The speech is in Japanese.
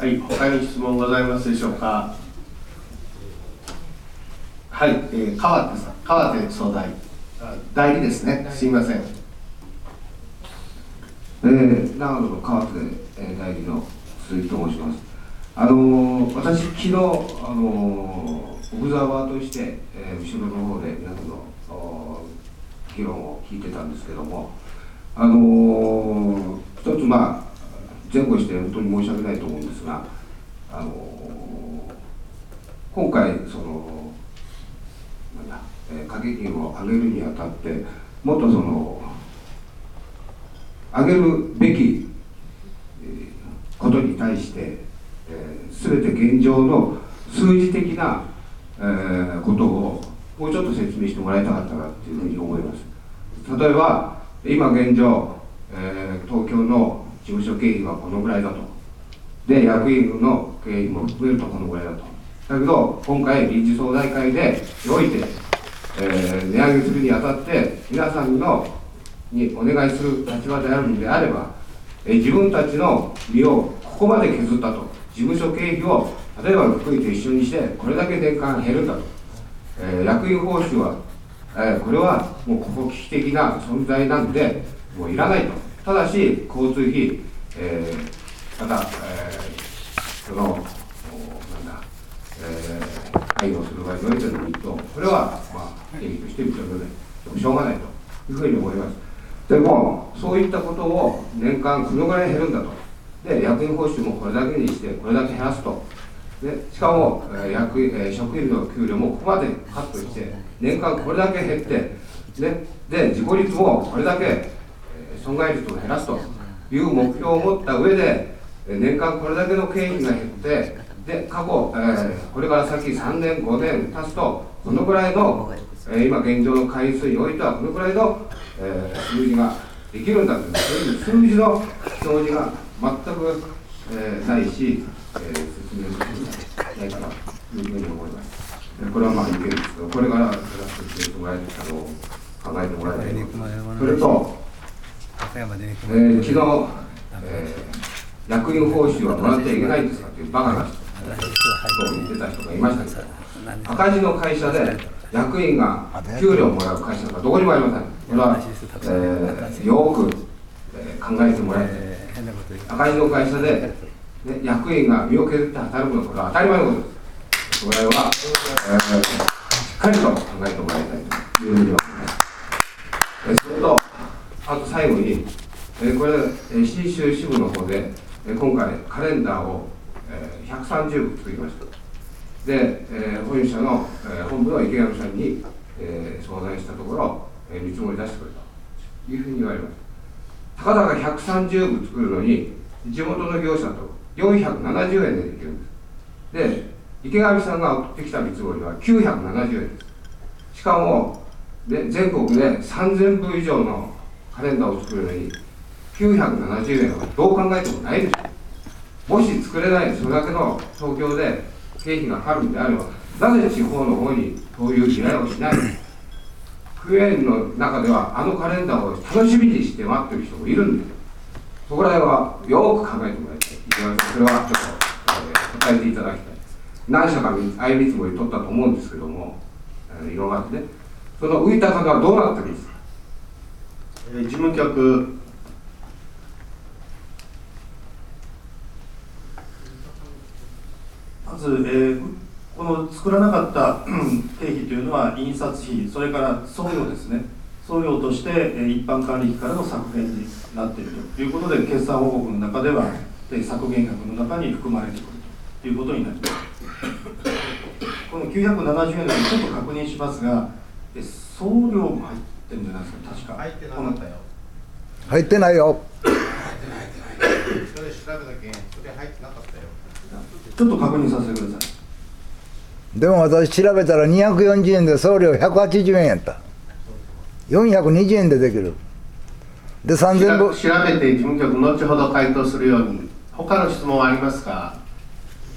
はい、他に質問ございますでしょうか。はい、川手総代、代理ですね。すみません。長野の川手、代理の鈴木と申します。私、昨日、オブザーバーとして、後ろの方で皆さんの議論を聞いてたんですけども、一つ、前後して本当に申し訳ないと思うんですが、今回、掛け金を上げるにあたって、もっと上げるべきことに対して、すべて現状の数字的なことをもうちょっと説明してもらいたかったなというふうに思います。例えば、今現状、東京の事務所経費はこのぐらいだと。で、役員の経費も含めるとこのぐらいだと。だけど、今回、臨時総代会でおいて、値上げするにあたって、皆さんにお願いする立場であるのであれば、自分たちの身をここまで削ったと。事務所経費を、例えば福井と一緒にして、これだけ年間減るんだと。役員報酬は、これはもうここ危機的な存在なので、もういらないと。ただし、交通費、また、配慮する場合においての日当、これは、経費として認めない、しょうがないというふうに思います。でも、そういったことを年間このぐらい減るんだと。で、役員報酬もこれだけにして、これだけ減らすと。でしかも、職員の給料もここまでカットして、年間これだけ減って、で自己率もこれだけ、損害率を減らすという目標を持った上で、年間これだけの経費が減って、で過去、これから先3年、5年経つと、このぐらいの、今現状の回数においては、このぐらいの、数字ができるんだという、そういう数字の表示が全く、ないし、説明するないかなというふうに思います。これは意見ですけど、これから説明してもらえる考えてもらいたいと思います。それと、昨日、役員報酬はもらっちゃいけないんですかというバカな人を言ってた人がいましたけど、赤字の会社で役員が給料をもらう会社がどこにもありません。これは、よく、考えてもらいたい。赤字の会社で、役員が身を削って働くのはこれは当たり前のことです。これは、しっかりと考えてもらいたいというふうに思います。それと、あと最後に、これ、信州支部の方で、今回、カレンダーを130部作りました。で、本社の、本部の池上さんに、相談したところ、見積もり出してくれたというふうに言われます。たかだか130部作るのに、地元の業者と470円でできるんです。で、池上さんが送ってきた見積もりは970円です。しかも、全国で3000部以上のカレンダーを作るのに、970円はどう考えてもないでしょう。もし作れない、それだけの東京で経費がかかるんであれば、なぜ地方の方にそういう依頼をしないのか。区営の中では、あのカレンダーを楽しみにして待ってる人もいるんですよ。そこら辺はよく考えてもらいたい。それはちょっと、答えていただきたい。何社か相見積もり取ったと思うんですけども、いろんなね、その浮いた金はどうなってるんですか。 事務局、まず、この作らなかった経費というのは、印刷費、それから送料ですね、送料として一般管理費からの削減になっているということで、決算報告の中では、削減額の中に含まれてくるということになります。この970円でちょっと確認しますが、送料も入ってるんじゃないですか、確か。 入ってなかったよ。 入ってないよ。 入ってない。それ調べたけん、それ入ってなかったよ。 ちょっと確認させてください。 でも私調べたら240円で送料180円やった。420円でできる。で3000部調べて事務局後ほど回答するように。他の質問はありますか。